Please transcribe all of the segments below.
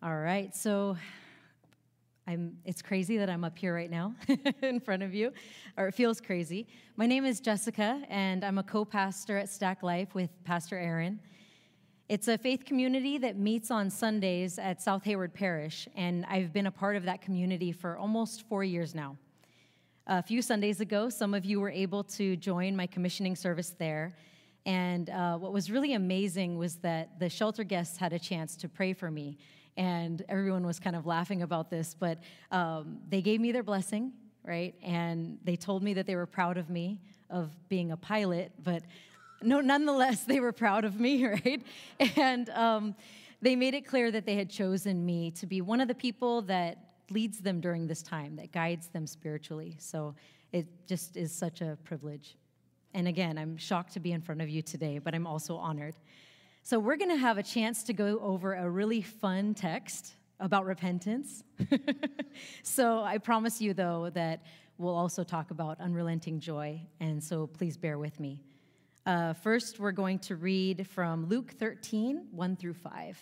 All right, so it's crazy that I'm up here right now in front of you, or it feels crazy. My name is Jessica, and I'm a co-pastor at Stack Life with Pastor Aaron. It's a faith community that meets on Sundays at South Hayward Parish, and I've been a part of that community for almost 4 years now. A few Sundays ago, some of you were able to join my commissioning service there, and what was really amazing was that the shelter guests had a chance to pray for me, and everyone was kind of laughing about this, but they gave me their blessing, right? And they told me that they were proud of me, of being a pilot, but no, nonetheless, they were proud of me, right? And they made it clear that they had chosen me to be one of the people that leads them during this time, that guides them spiritually. So it just is such a privilege. And again, I'm shocked to be in front of you today, but I'm also honored. So we're going to have a chance to go over a really fun text about repentance. So I promise you, though, that we'll also talk about unrelenting joy, and so please bear with me. First, we're going to read from Luke 13, 1 through 5.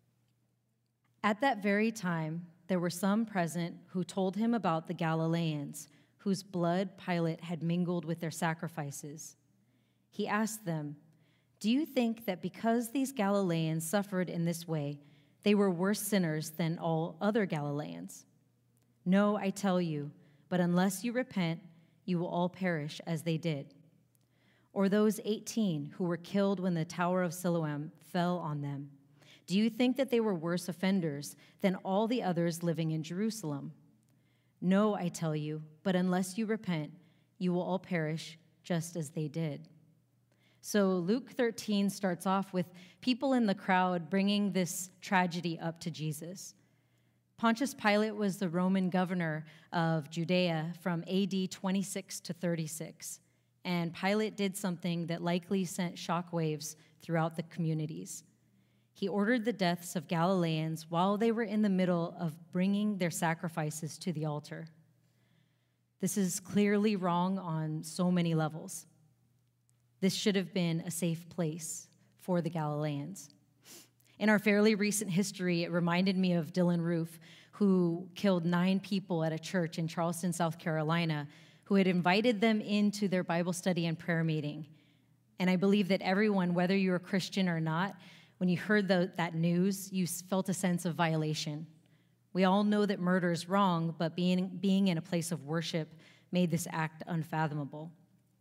At that very time, there were some present who told him about the Galileans, whose blood Pilate had mingled with their sacrifices. He asked them, "Do you think that because these Galileans suffered in this way, they were worse sinners than all other Galileans? No, I tell you, but unless you repent, you will all perish as they did. Or those 18 who were killed when the Tower of Siloam fell on them. Do you think that they were worse offenders than all the others living in Jerusalem? No, I tell you, but unless you repent, you will all perish just as they did." So Luke 13 starts off with people in the crowd bringing this tragedy up to Jesus. Pontius Pilate was the Roman governor of Judea from AD 26 to 36, and Pilate did something that likely sent shockwaves throughout the communities. He ordered the deaths of Galileans while they were in the middle of bringing their sacrifices to the altar. This is clearly wrong on so many levels. This should have been a safe place for the Galileans. In our fairly recent history, it reminded me of Dylan Roof, who killed 9 people at a church in Charleston, South Carolina, who had invited them into their Bible study and prayer meeting. And I believe that everyone, whether you're a Christian or not, when you heard that news, you felt a sense of violation. We all know that murder is wrong, but being in a place of worship made this act unfathomable.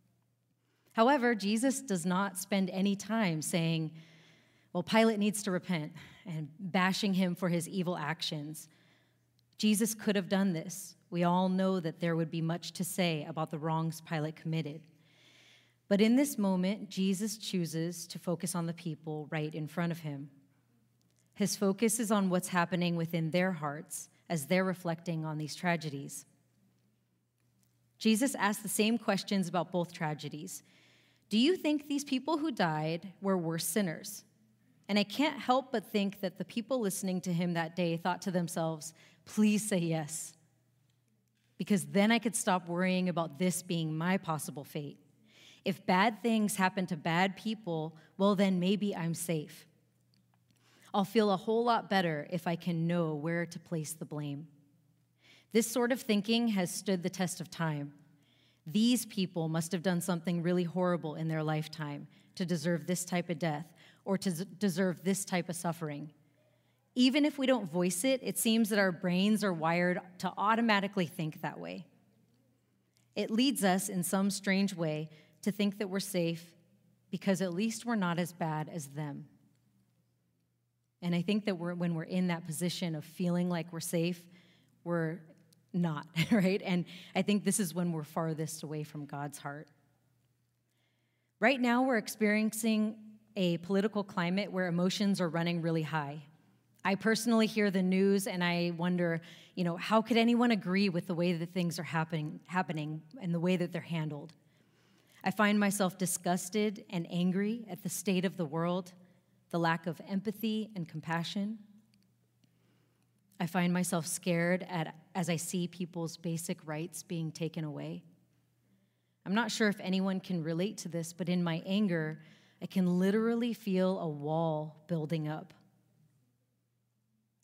However, Jesus does not spend any time saying, well, Pilate needs to repent, and bashing him for his evil actions. Jesus could have done this. We all know that there would be much to say about the wrongs Pilate committed. But in this moment, Jesus chooses to focus on the people right in front of him. His focus is on what's happening within their hearts as they're reflecting on these tragedies. Jesus asked the same questions about both tragedies. Do you think these people who died were worse sinners? And I can't help but think that the people listening to him that day thought to themselves, please say yes, because then I could stop worrying about this being my possible fate. If bad things happen to bad people, well, then maybe I'm safe. I'll feel a whole lot better if I can know where to place the blame. This sort of thinking has stood the test of time. These people must have done something really horrible in their lifetime to deserve this type of death or to deserve this type of suffering. Even if we don't voice it, it seems that our brains are wired to automatically think that way. It leads us in some strange way to think that we're safe because at least we're not as bad as them. And I think that when we're in that position of feeling like we're safe, we're not, right? And I think this is when we're farthest away from God's heart. Right now, we're experiencing a political climate where emotions are running really high. I personally hear the news and I wonder, how could anyone agree with the way that things are happening and the way that they're handled? I find myself disgusted and angry at the state of the world, the lack of empathy and compassion. I find myself scared as I see people's basic rights being taken away. I'm not sure if anyone can relate to this, but in my anger, I can literally feel a wall building up.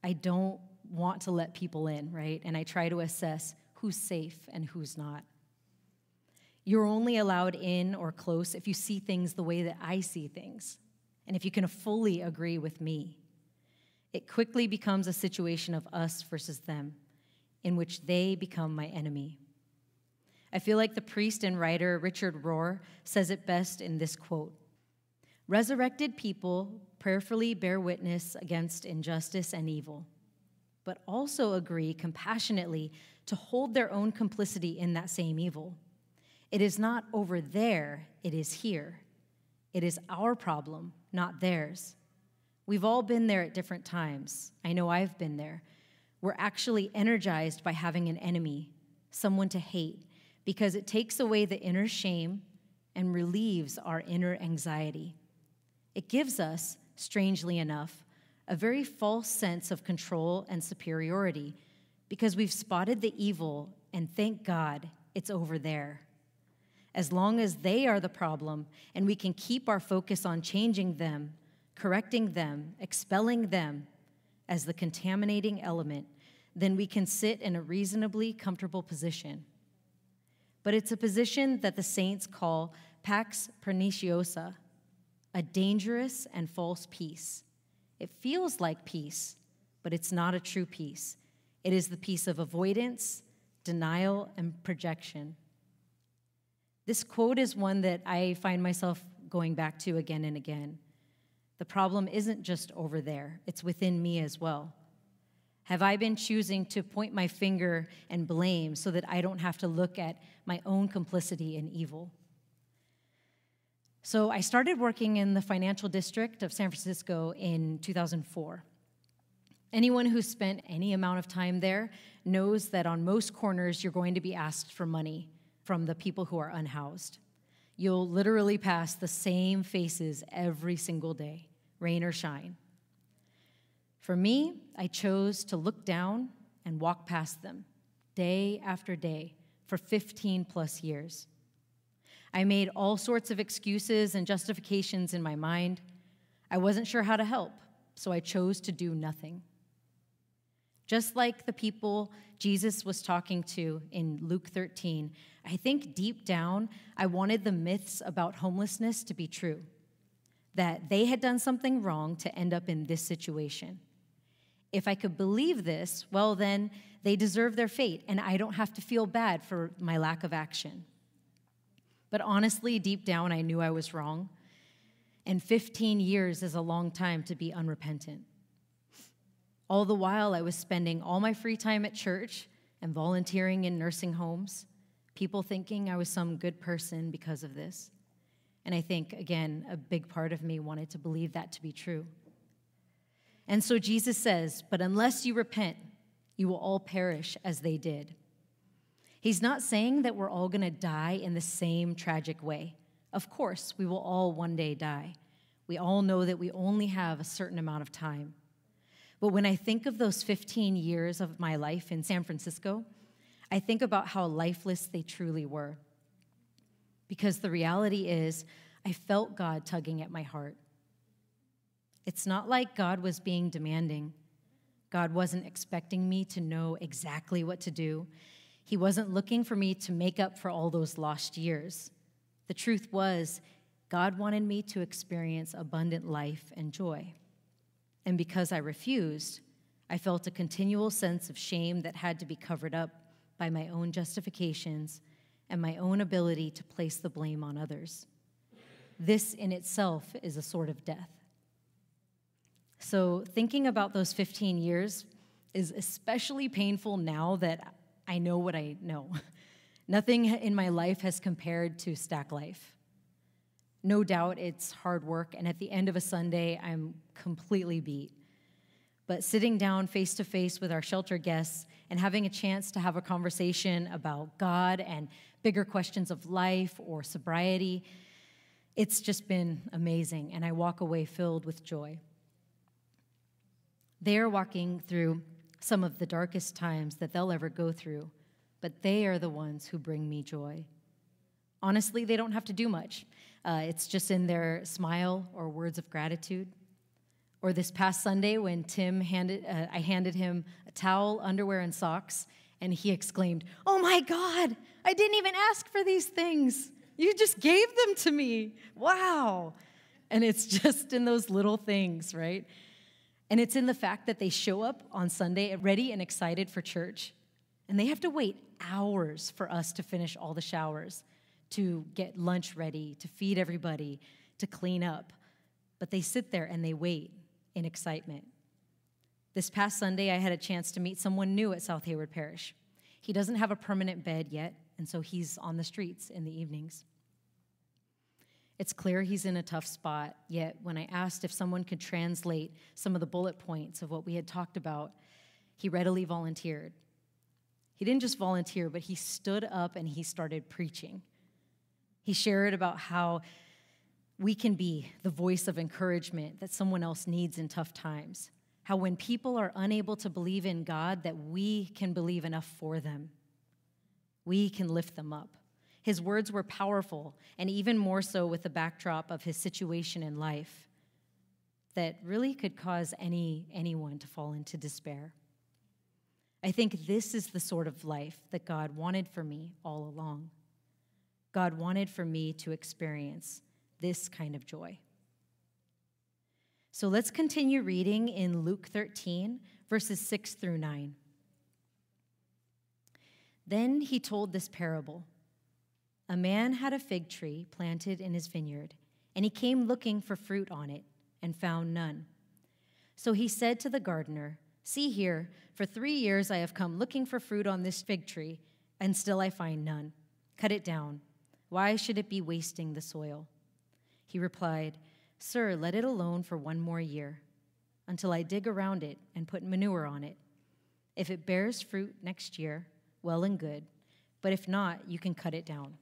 I don't want to let people in, right? And I try to assess who's safe and who's not. You're only allowed in or close if you see things the way that I see things, and if you can fully agree with me. It quickly becomes a situation of us versus them, in which they become my enemy. I feel like the priest and writer Richard Rohr says it best in this quote: "Resurrected people prayerfully bear witness against injustice and evil, but also agree compassionately to hold their own complicity in that same evil. It is not over there, it is here. It is our problem, not theirs. We've all been there at different times. I know I've been there. We're actually energized by having an enemy, someone to hate, because it takes away the inner shame and relieves our inner anxiety. It gives us, strangely enough, a very false sense of control and superiority because we've spotted the evil, and thank God it's over there. As long as they are the problem and we can keep our focus on changing them, correcting them, expelling them as the contaminating element, then we can sit in a reasonably comfortable position. But it's a position that the saints call pax perniciosa, a dangerous and false peace. It feels like peace, but it's not a true peace. It is the peace of avoidance, denial, and projection. This quote is one that I find myself going back to again and again. The problem isn't just over there, it's within me as well. Have I been choosing to point my finger and blame so that I don't have to look at my own complicity in evil? So I started working in the financial district of San Francisco in 2004. Anyone who's spent any amount of time there knows that on most corners you're going to be asked for money from the people who are unhoused. You'll literally pass the same faces every single day, rain or shine. For me, I chose to look down and walk past them day after day for 15 plus years. I made all sorts of excuses and justifications in my mind. I wasn't sure how to help, so I chose to do nothing. Just like the people Jesus was talking to in Luke 13, I think deep down I wanted the myths about homelessness to be true, that they had done something wrong to end up in this situation. If I could believe this, well, then they deserve their fate, and I don't have to feel bad for my lack of action. But honestly, deep down, I knew I was wrong, and 15 years is a long time to be unrepentant. All the while, I was spending all my free time at church and volunteering in nursing homes, people thinking I was some good person because of this. And I think, again, a big part of me wanted to believe that to be true. And so Jesus says, "But unless you repent, you will all perish as they did." He's not saying that we're all going to die in the same tragic way. Of course, we will all one day die. We all know that we only have a certain amount of time. But when I think of those 15 years of my life in San Francisco, I think about how lifeless they truly were. Because the reality is, I felt God tugging at my heart. It's not like God was being demanding. God wasn't expecting me to know exactly what to do. He wasn't looking for me to make up for all those lost years. The truth was, God wanted me to experience abundant life and joy. And because I refused, I felt a continual sense of shame that had to be covered up by my own justifications and my own ability to place the blame on others. This in itself is a sort of death. So thinking about those 15 years is especially painful now that I know what I know. Nothing in my life has compared to Stack Life. No doubt it's hard work, and at the end of a Sunday, I'm completely beat. But sitting down face to face with our shelter guests and having a chance to have a conversation about God and bigger questions of life or sobriety, it's just been amazing, and I walk away filled with joy. They're walking through some of the darkest times that they'll ever go through, but they are the ones who bring me joy. Honestly, they don't have to do much. It's just in their smile or words of gratitude. Or this past Sunday when I handed him a towel, underwear, and socks, and he exclaimed, "Oh my God, I didn't even ask for these things. You just gave them to me. Wow." And it's just in those little things, right? And it's in the fact that they show up on Sunday ready and excited for church, and they have to wait hours for us to finish all the showers, to get lunch ready, to feed everybody, to clean up. But they sit there and they wait in excitement. This past Sunday, I had a chance to meet someone new at South Hayward Parish. He doesn't have a permanent bed yet, and so he's on the streets in the evenings. It's clear he's in a tough spot, yet when I asked if someone could translate some of the bullet points of what we had talked about, he readily volunteered. He didn't just volunteer, but he stood up and he started preaching. He shared about how we can be the voice of encouragement that someone else needs in tough times. How when people are unable to believe in God, that we can believe enough for them. We can lift them up. His words were powerful, and even more so with the backdrop of his situation in life that really could cause anyone to fall into despair. I think this is the sort of life that God wanted for me all along. God wanted for me to experience this kind of joy. So let's continue reading in Luke 13, verses 6 through 9. Then he told this parable. A man had a fig tree planted in his vineyard, and he came looking for fruit on it and found none. So he said to the gardener, "See here, for 3 years I have come looking for fruit on this fig tree, and still I find none. Cut it down. Why should it be wasting the soil?" He replied, "Sir, let it alone for 1 more year, until I dig around it and put manure on it. If it bears fruit next year, well and good, but if not, you can cut it down."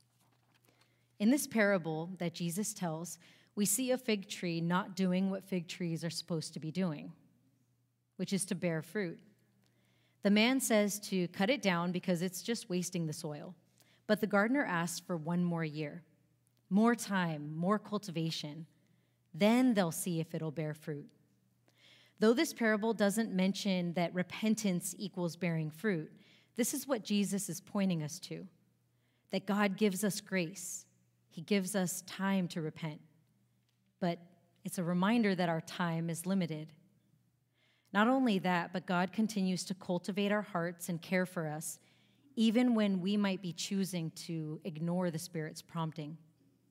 In this parable that Jesus tells, we see a fig tree not doing what fig trees are supposed to be doing, which is to bear fruit. The man says to cut it down because it's just wasting the soil, but the gardener asks for 1 more year. More time, more cultivation. Then they'll see if it'll bear fruit. Though this parable doesn't mention that repentance equals bearing fruit, this is what Jesus is pointing us to, that God gives us grace. He gives us time to repent. But it's a reminder that our time is limited. Not only that, but God continues to cultivate our hearts and care for us, even when we might be choosing to ignore the Spirit's prompting.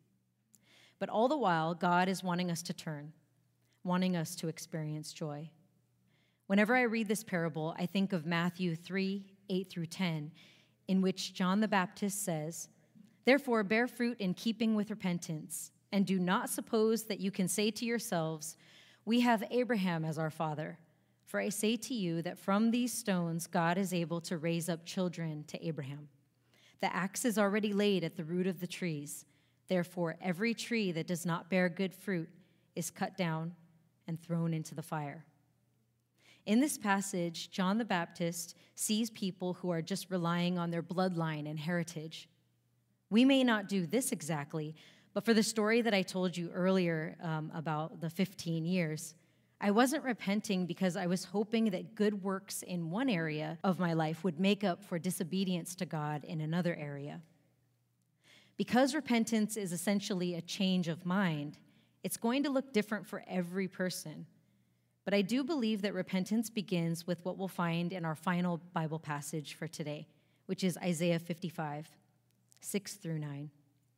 But all the while, God is wanting us to turn, wanting us to experience joy. Whenever I read this parable, I think of Matthew 3, 8 through 10, in which John the Baptist says, "Therefore bear fruit in keeping with repentance, and do not suppose that you can say to yourselves, 'We have Abraham as our father.' For I say to you that from these stones God is able to raise up children to Abraham. The axe is already laid at the root of the trees. Therefore, every tree that does not bear good fruit is cut down and thrown into the fire." In this passage, John the Baptist sees people who are just relying on their bloodline and heritage. We may not do this exactly, but for the story that I told you earlier about the 15 years, I wasn't repenting because I was hoping that good works in one area of my life would make up for disobedience to God in another area. Because repentance is essentially a change of mind, it's going to look different for every person. But I do believe that repentance begins with what we'll find in our final Bible passage for today, which is Isaiah 55, 6 through 9.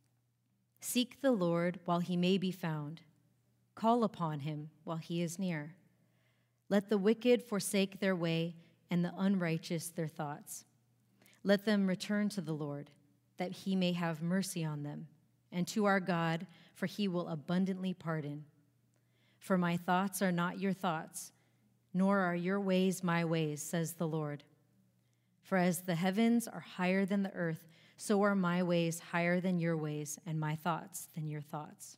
"Seek the Lord while he may be found. Call upon him while he is near. Let the wicked forsake their way and the unrighteous their thoughts. Let them return to the Lord, that he may have mercy on them, and to our God, for he will abundantly pardon. For my thoughts are not your thoughts, nor are your ways my ways, says the Lord. For as the heavens are higher than the earth, so are my ways higher than your ways, and my thoughts than your thoughts."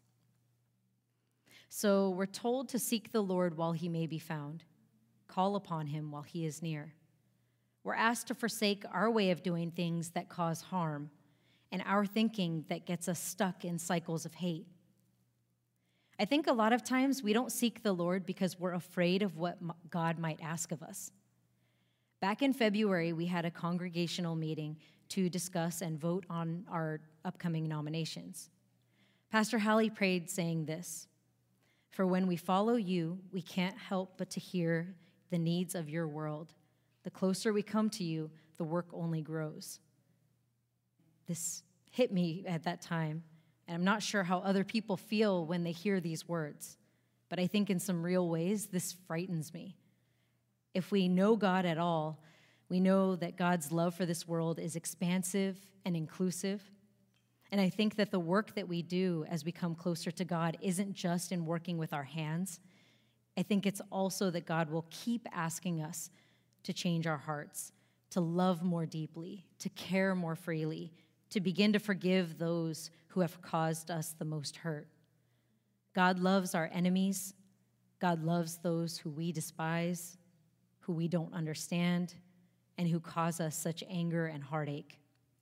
So we're told to seek the Lord while he may be found. Call upon him while he is near. We're asked to forsake our way of doing things that cause harm and our thinking that gets us stuck in cycles of hate. I think a lot of times we don't seek the Lord because we're afraid of what God might ask of us. Back in February, we had a congregational meeting to discuss and vote on our upcoming nominations. Pastor Hallie prayed saying this, "For when we follow you, we can't help but to hear the needs of your world. The closer we come to you, the work only grows." This hit me at that time, and I'm not sure how other people feel when they hear these words, but I think in some real ways, this frightens me. If we know God at all, we know that God's love for this world is expansive and inclusive. And I think that the work that we do as we come closer to God isn't just in working with our hands. I think it's also that God will keep asking us to change our hearts, to love more deeply, to care more freely, to begin to forgive those who have caused us the most hurt. God loves our enemies. God loves those who we despise, who we don't understand, and who cause us such anger and heartache.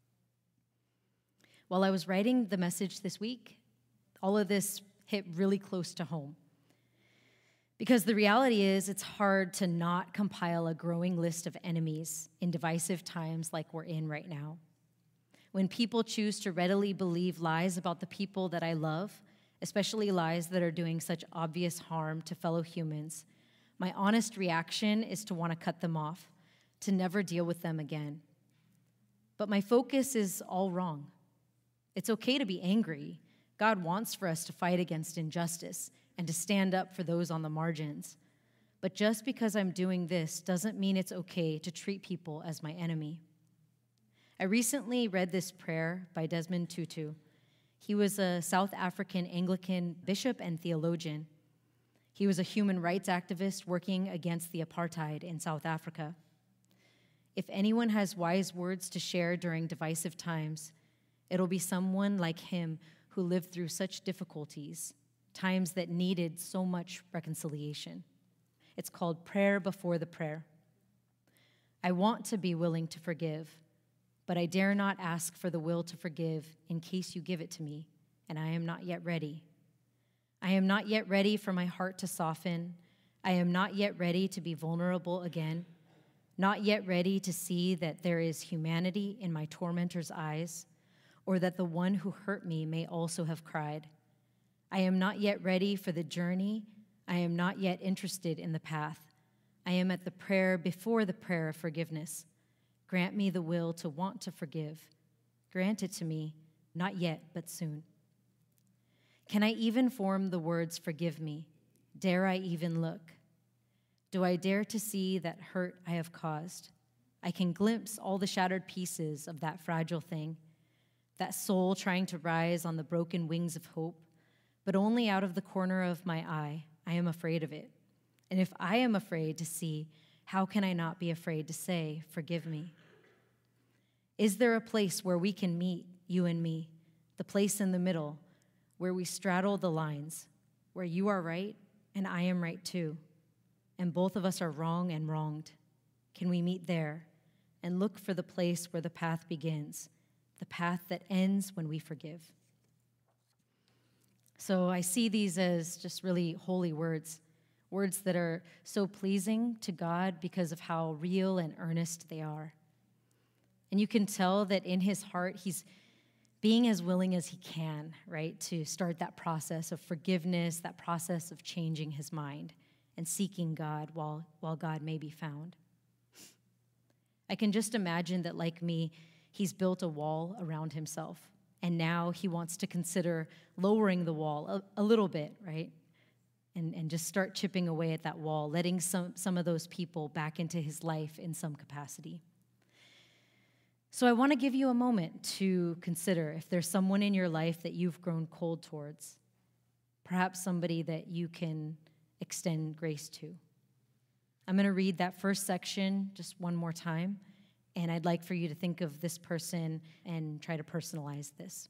While I was writing the message this week, all of this hit really close to home. Because the reality is, it's hard to not compile a growing list of enemies in divisive times like we're in right now. When people choose to readily believe lies about the people that I love, especially lies that are doing such obvious harm to fellow humans, my honest reaction is to want to cut them off, to never deal with them again. But my focus is all wrong. It's okay to be angry. God wants for us to fight against injustice and to stand up for those on the margins. But just because I'm doing this doesn't mean it's okay to treat people as my enemy. I recently read this prayer by Desmond Tutu. He was a South African Anglican bishop and theologian. He was a human rights activist working against the apartheid in South Africa. If anyone has wise words to share during divisive times, it'll be someone like him who lived through such difficulties, times that needed so much reconciliation. It's called Prayer Before the Prayer. I want to be willing to forgive, but I dare not ask for the will to forgive in case you give it to me, and I am not yet ready. I am not yet ready for my heart to soften. I am not yet ready to be vulnerable again, not yet ready to see that there is humanity in my tormentor's eyes, or that the one who hurt me may also have cried. I am not yet ready for the journey. I am not yet interested in the path. I am at the prayer before the prayer of forgiveness. Grant me the will to want to forgive. Grant it to me, not yet, but soon. Can I even form the words, forgive me? Dare I even look? Do I dare to see that hurt I have caused? I can glimpse all the shattered pieces of that fragile thing, that soul trying to rise on the broken wings of hope, but only out of the corner of my eye. I am afraid of it. And if I am afraid to see, how can I not be afraid to say, forgive me? Is there a place where we can meet, you and me, the place in the middle, where we straddle the lines, where you are right and I am right too, and both of us are wrong and wronged? Can we meet there and look for the place where the path begins, the path that ends when we forgive? So I see these as just really holy words, words that are so pleasing to God because of how real and earnest they are. And you can tell that in his heart, he's being as willing as he can, right, to start that process of forgiveness, that process of changing his mind and seeking God while God may be found. I can just imagine that, like me, he's built a wall around himself, and now he wants to consider lowering the wall a little bit, right, and just start chipping away at that wall, letting some of those people back into his life in some capacity. So I want to give you a moment to consider if there's someone in your life that you've grown cold towards, perhaps somebody that you can extend grace to. I'm going to read that first section just one more time, and I'd like for you to think of this person and try to personalize this.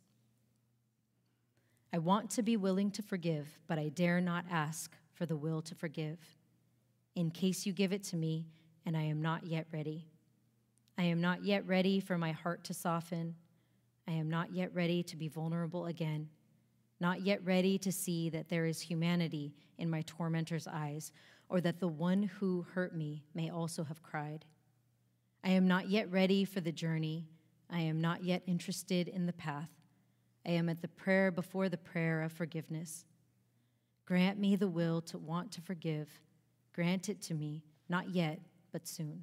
I want to be willing to forgive, but I dare not ask for the will to forgive, in case you give it to me, and I am not yet ready. I am not yet ready for my heart to soften. I am not yet ready to be vulnerable again. not yet ready to see that there is humanity in my tormentor's eyes, or that the one who hurt me may also have cried. I am not yet ready for the journey. I am not yet interested in the path. I am at the prayer before the prayer of forgiveness. Grant me the will to want to forgive. Grant it to me, not yet, but soon.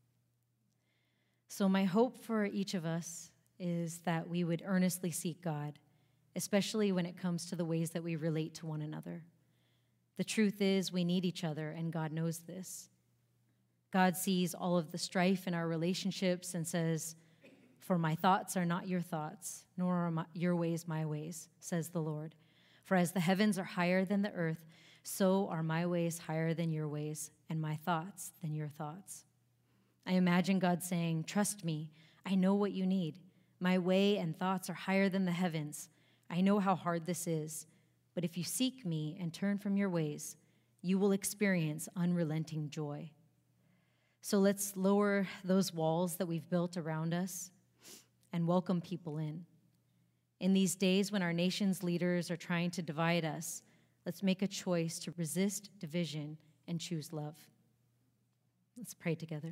So my hope for each of us is that we would earnestly seek God, especially when it comes to the ways that we relate to one another. The truth is, we need each other, and God knows this. God sees all of the strife in our relationships and says, "For my thoughts are not your thoughts, nor are your ways my ways," says the Lord. "For as the heavens are higher than the earth, so are my ways higher than your ways, and my thoughts than your thoughts." I imagine God saying, "Trust me, I know what you need. My way and thoughts are higher than the heavens. I know how hard this is, but if you seek me and turn from your ways, you will experience unrelenting joy." So let's lower those walls that we've built around us and welcome people in. In these days when our nation's leaders are trying to divide us, let's make a choice to resist division and choose love. Let's pray together.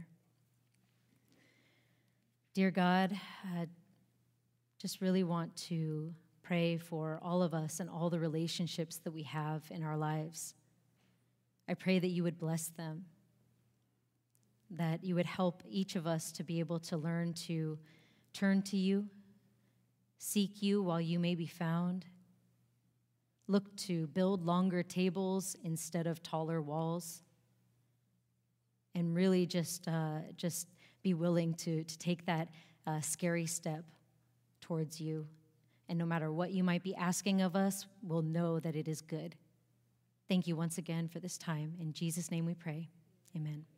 Dear God, just really want to pray for all of us and all the relationships that we have in our lives. I pray that you would bless them, that you would help each of us to be able to learn to turn to you, seek you while you may be found, look to build longer tables instead of taller walls, and really just be willing to take that scary step towards you. And no matter what you might be asking of us, we'll know that it is good. Thank you once again for this time. In Jesus' name we pray. Amen.